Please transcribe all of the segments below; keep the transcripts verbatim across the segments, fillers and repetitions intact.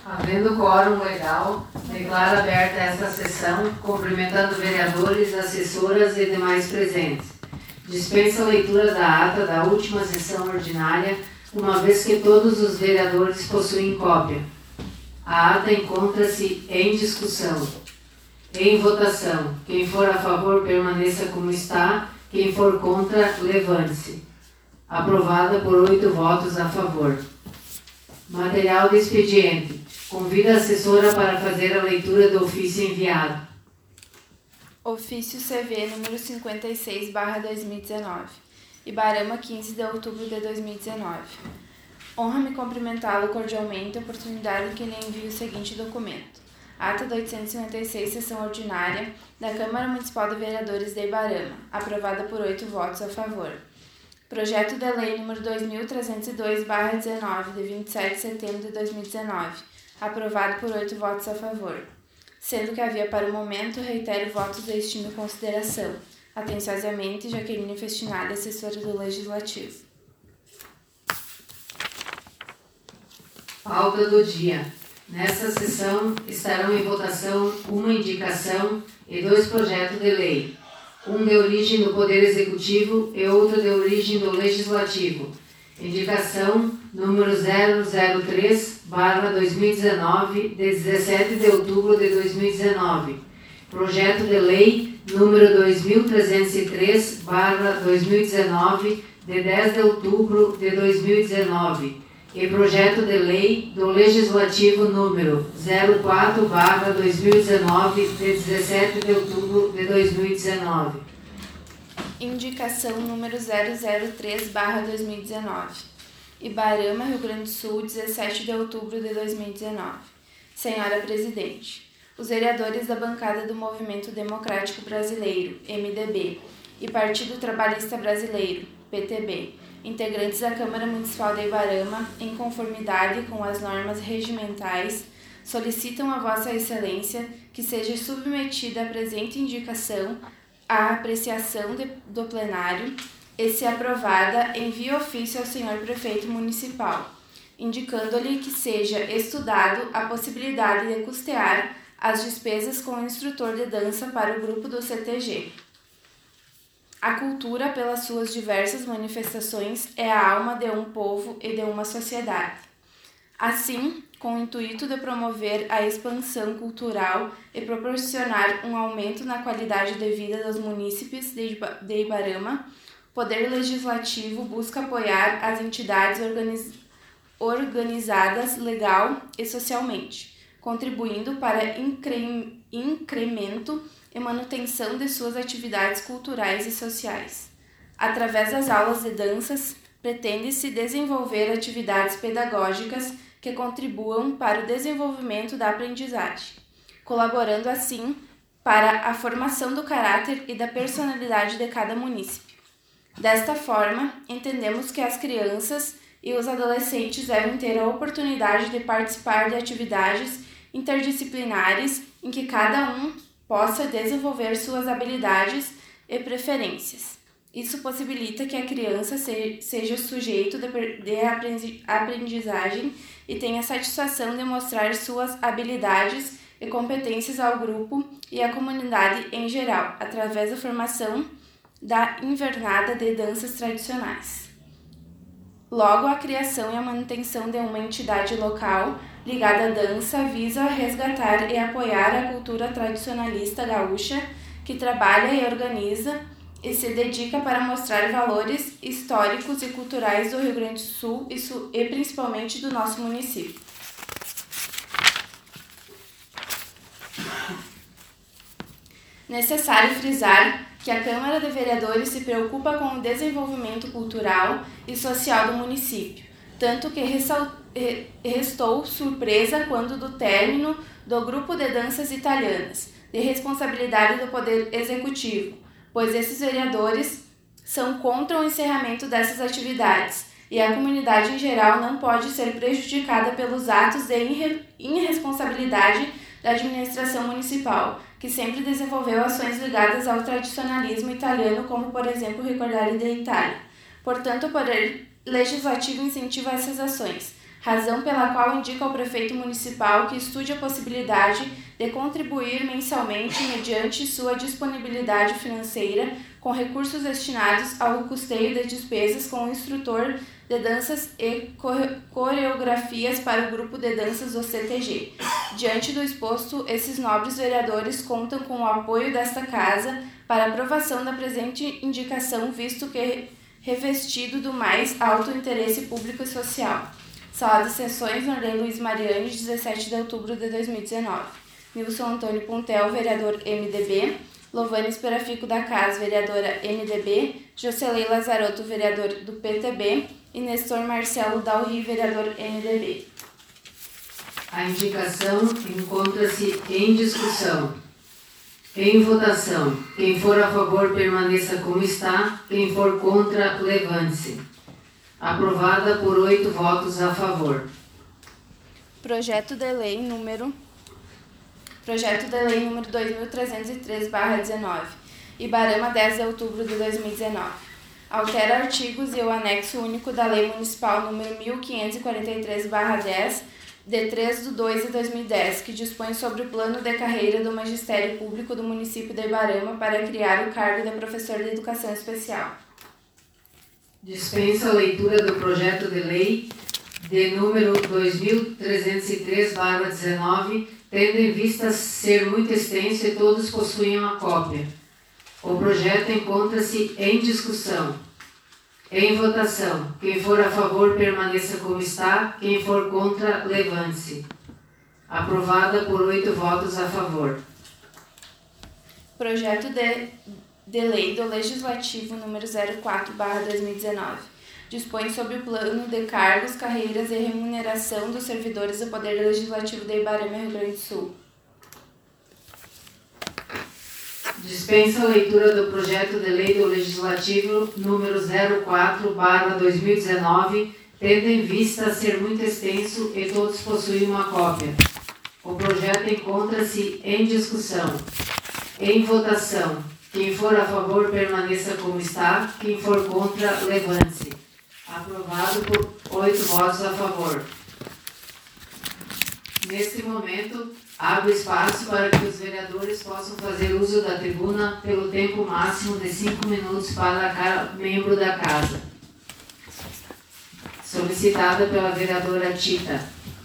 Havendo quórum legal, declaro aberta esta sessão, cumprimentando vereadores, assessoras e demais presentes. Dispenso a leitura da ata da última sessão ordinária, uma vez que todos os vereadores possuem cópia. A ata encontra-se em discussão. Em votação. Quem for a favor, permaneça como está. Quem for contra, levante-se. Aprovada por oito votos a favor. Material do expediente. Convido a assessora para fazer a leitura do ofício enviado. Ofício C V número cinquenta e seis barra dois mil e dezenove. Ibarama, quinze de outubro de dois mil e dezenove. Honra-me cumprimentá-lo cordialmente a oportunidade que lhe envio o seguinte documento. Ata do oitocentos e cinquenta e seis, sessão ordinária da Câmara Municipal de Vereadores de Ibarama, aprovada por oito votos a favor. Projeto de Lei número dois mil trezentos e dois barra dezenove, de vinte e sete de setembro de dois mil e dezenove, aprovado por oito votos a favor. Sendo que havia para o momento, reitero votos de estima e consideração. Atenciosamente, Jaqueline Festinari, assessora do Legislativo. Pauta do dia. Nesta sessão estarão em votação uma indicação e dois projetos de lei. Um de origem do Poder Executivo e outro de origem do Legislativo. Indicação número zero zero três barra dois mil e dezenove, de dezessete de outubro de dois mil e dezenove. Projeto de lei número dois mil trezentos e três barra dois mil e dezenove, de dez de outubro de dois mil e dezenove. E projeto de lei do Legislativo número zero quatro barra dois mil e dezenove, de dezessete de outubro de dois mil e dezenove. Indicação número zero zero três barra dois mil e dezenove. Ibarama, Rio Grande do Sul, dezessete de outubro de dois mil e dezenove. Senhora Presidente, os vereadores da bancada do Movimento Democrático Brasileiro, M D B, e Partido Trabalhista Brasileiro, P T B, integrantes da Câmara Municipal de Ibarama, em conformidade com as normas regimentais, solicitam a Vossa Excelência que seja submetida a presente indicação à apreciação de, do plenário e, se aprovada, envie ofício ao senhor Prefeito Municipal, indicando-lhe que seja estudado a possibilidade de custear as despesas com o instrutor de dança para o grupo do C T G. A cultura, pelas suas diversas manifestações, é a alma de um povo e de uma sociedade. Assim, com o intuito de promover a expansão cultural e proporcionar um aumento na qualidade de vida dos munícipes de Ibarama, o Poder Legislativo busca apoiar as entidades organiz... organizadas legal e socialmente, contribuindo para incre... incremento e manutenção de suas atividades culturais e sociais. Através das aulas de danças, pretende-se desenvolver atividades pedagógicas que contribuam para o desenvolvimento da aprendizagem, colaborando assim para a formação do caráter e da personalidade de cada munícipe. Desta forma, entendemos que as crianças e os adolescentes devem ter a oportunidade de participar de atividades interdisciplinares em que cada um possa desenvolver suas habilidades e preferências. Isso possibilita que a criança se, seja sujeito de, de aprendizagem e tenha satisfação de mostrar suas habilidades e competências ao grupo e à comunidade em geral, através da formação da invernada de danças tradicionais. Logo, a criação e a manutenção de uma entidade local ligada à dança visa resgatar e apoiar a cultura tradicionalista gaúcha, que trabalha e organiza e se dedica para mostrar valores históricos e culturais do Rio Grande do Sul e, su- e principalmente do nosso município. Necessário frisar que a Câmara de Vereadores se preocupa com o desenvolvimento cultural e social do município, tanto que ressal- restou surpresa quando do término do grupo de danças italianas, de responsabilidade do Poder Executivo, pois esses vereadores são contra o encerramento dessas atividades e a comunidade em geral não pode ser prejudicada pelos atos de irre- irresponsabilidade da administração municipal, que sempre desenvolveu ações ligadas ao tradicionalismo italiano, como, por exemplo, Ricordare da Itália. Portanto, o Poder Legislativo incentiva essas ações, razão pela qual indica ao prefeito municipal que estude a possibilidade de contribuir mensalmente mediante sua disponibilidade financeira com recursos destinados ao custeio de despesas com o instrutor de danças e coreografias para o grupo de danças do C T G. Diante do exposto, esses nobres vereadores contam com o apoio desta Casa para aprovação da presente indicação, visto que revestido do mais alto interesse público e social. Sala de Sessões, Nordem Luiz Mariani, dezessete de outubro de dois mil e dezenove. Nilson Antônio Puntel, vereador M D B. Lovane Esperafico da Casa, vereadora M D B. Jocelei Lazarotto, vereador do P T B. E Nestor Marcelo Dalri, vereador M D B. A indicação encontra-se em discussão. Em votação. Quem for a favor, permaneça como está. Quem for contra, levante-se. Aprovada por oito votos a favor. Projeto de lei número... Projeto de lei número dois mil trezentos e três barra dezenove. Ibarama, dez de outubro de dois mil e dezenove. Altera artigos e o anexo único da Lei Municipal número mil quinhentos e quarenta e três barra dez, de três de dois de dois mil e dez, que dispõe sobre o plano de carreira do Magistério Público do município de Ibarama para criar o cargo de professor de Educação Especial. Dispensa a leitura do projeto de lei de número dois mil trezentos e três barra dezenove, tendo em vista ser muito extenso e todos possuem uma cópia. O projeto encontra-se em discussão. Em votação. Quem for a favor, permaneça como está. Quem for contra, levante-se. Aprovada por oito votos a favor. Projeto de, de lei do Legislativo número zero quatro barra dois mil e dezenove. Dispõe sobre o plano de cargos, carreiras e remuneração dos servidores do Poder Legislativo de Ibarama, Rio Grande do Sul. Dispensa a leitura do projeto de lei do Legislativo número zero quatro barra dois mil e dezenove, tendo em vista ser muito extenso e todos possuem uma cópia. O projeto encontra-se em discussão. Em votação. Quem for a favor, permaneça como está. Quem for contra, levante-se. Aprovado por oito votos a favor. Neste momento, abro espaço para que os vereadores possam fazer uso da tribuna pelo tempo máximo de cinco minutos para cada membro da Casa. Solicitada pela vereadora Tita.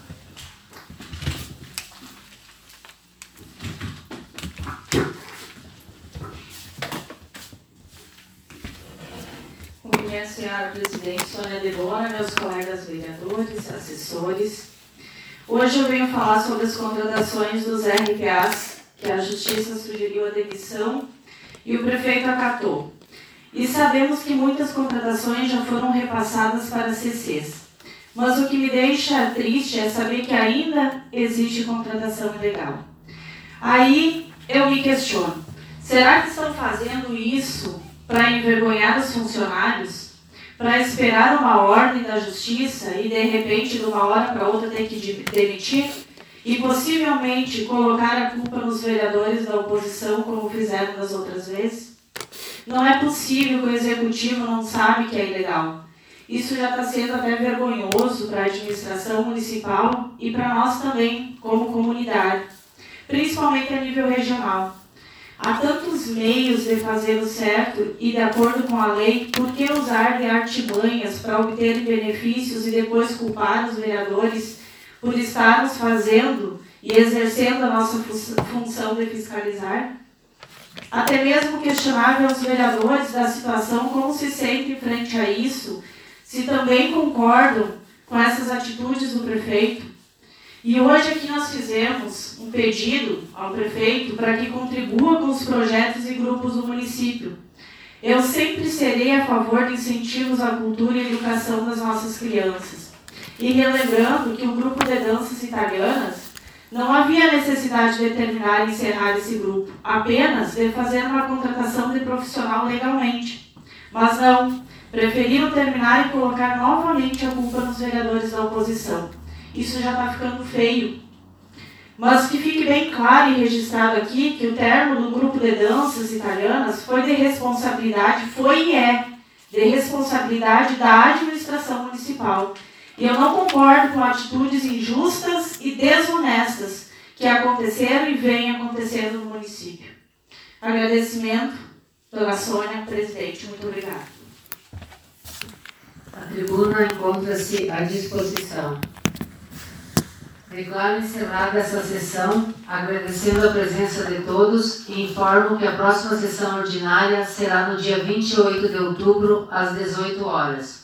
Cumprimento a senhora presidente Sônia Debona, meus colegas vereadores, assessores. Hoje eu venho falar sobre as contratações dos R P As, que a Justiça sugeriu a demissão e o prefeito acatou. E sabemos que muitas contratações já foram repassadas para C Cs. Mas o que me deixa triste é saber que ainda existe contratação ilegal. Aí eu me questiono, será que estão fazendo isso para envergonhar os funcionários? Para esperar uma ordem da Justiça e, de repente, de uma hora para outra, ter que demitir? E, possivelmente, colocar a culpa nos vereadores da oposição, como fizeram das outras vezes? Não é possível que o Executivo não sabe que é ilegal. Isso já está sendo até vergonhoso para a administração municipal e para nós também, como comunidade, principalmente a nível regional. Há tantos meios de fazer o certo e de acordo com a lei, por que usar de artimanhas para obter benefícios e depois culpar os vereadores por estarmos fazendo e exercendo a nossa função de fiscalizar? Até mesmo questionável aos vereadores da situação, como se sentem frente a isso, se também concordam com essas atitudes do prefeito. E hoje aqui nós fizemos um pedido ao prefeito para que contribua com os projetos e grupos do município. Eu sempre serei a favor de incentivos à cultura e educação das nossas crianças. E relembrando que o grupo de danças italianas não havia necessidade de terminar e encerrar esse grupo, apenas de fazer uma contratação de profissional legalmente. Mas não, preferiram terminar e colocar novamente a culpa nos vereadores da oposição. Isso já está ficando feio. Mas que fique bem claro e registrado aqui que o término do grupo de danças italianas foi de responsabilidade, foi e é, de responsabilidade da administração municipal. E eu não concordo com atitudes injustas e desonestas que aconteceram e vêm acontecendo no município. Agradecimento, dona Sônia, presidente. Muito obrigada. A tribuna encontra-se à disposição. Declaro encerrada essa sessão, agradecendo a presença de todos e informo que a próxima sessão ordinária será no dia vinte e oito de outubro, às dezoito horas.